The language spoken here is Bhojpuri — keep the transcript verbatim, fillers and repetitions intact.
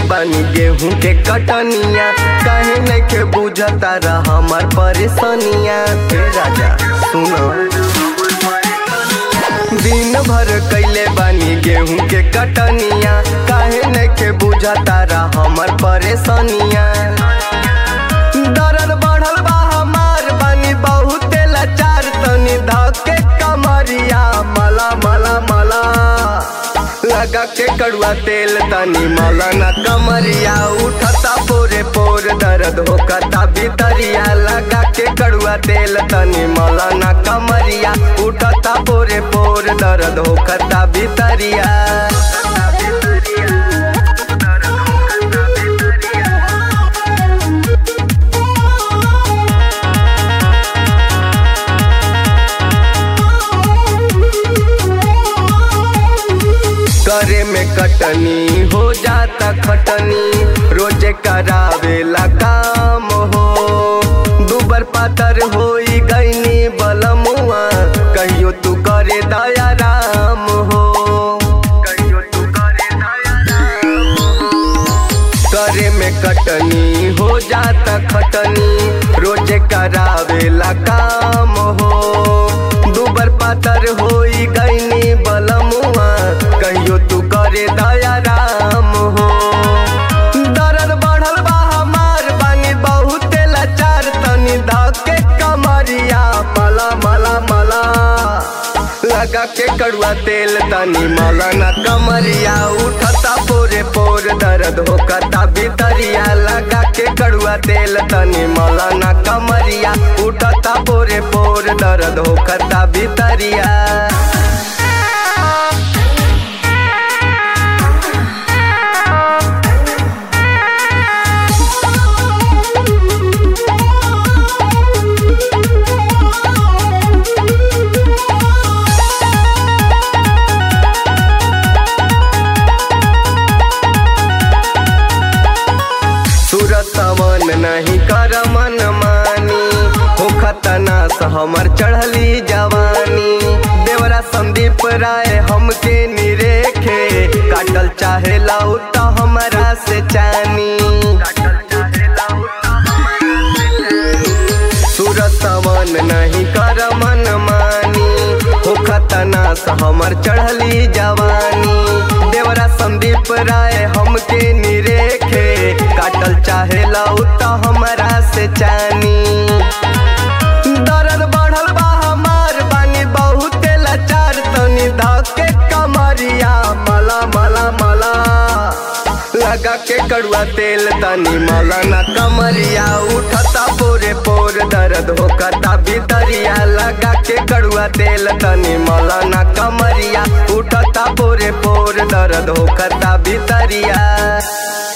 बानी गेहूं के कटनिया, काहे नइखे बुझता रह हमार परेशानिया। हे राजा सुनो, दिन भर कैले बानी गेहूं के कटनिया, काहे नइखे बुझता रह हमार परेशानिया। दर्द बढ़ल बा हमार, बानी बहुते लाचार, तनी धके कमरिया मला मला मला लगा के कड़ुआ तेल तनी मला ना कमरिया। उठता पोरे पोर दर्द होकता भीतरिया, लगा के कड़ुआ तेल तनी मला ना कमरिया। उठता पोरे पोर दर्द होकता भीतरिया। करे में कटनी हो जाता खटनी, रोजे करावेला काम हो। दुबर पातर होई गईनी बलमुआ, कहियो तू करे दया राम हो। कहियो तू करे दया राम हो। करे में कटनी हो जाता खटनी, रोजे करावेला काम हो। दुबर पातर होई गईनी बलमुआ, कहियो तू करे दया राम हो। दर्द बढ़ल बा हमार, बानी बहुते लाचार, तनी धके कमरिया मला मला मला लगा के कड़ुआ तेल तनी मला ना कमरिया। उठता पोरे पोर दर्द होकता भीतरिया, लगा के कड़ुआ तेल तनी मला ना कमरिया। उठता पोरे पोर दर्द होकता भीतरिया। सूरतवन नहीं कर मन मानी, होखत नास हमर चढ़ली जवानी। देवरा संदीप राय हमके निरेखे, काटल चाहे लाउता हमरा से चानी। सूरतवन नहीं कर मन मानी, होखत नास हमर चढ़ली जवानी। देवरा संदीप राय हमके निरेखे, काटल चाहे लाउता हमरा से चानी। दर्द बढ़ल बा हमार, बानी बहुते लाचार, तनी धके कमरिया मला मला मला लगा के कड़ुआ तेल तनी मला ना कमरिया। उठता पोरे पोर दर्द होकता भीतरिया, लगा के कड़ुआ तेल तनी मला ना कमरिया। उठता पोरे पोर दर्द होकता भीतरिया।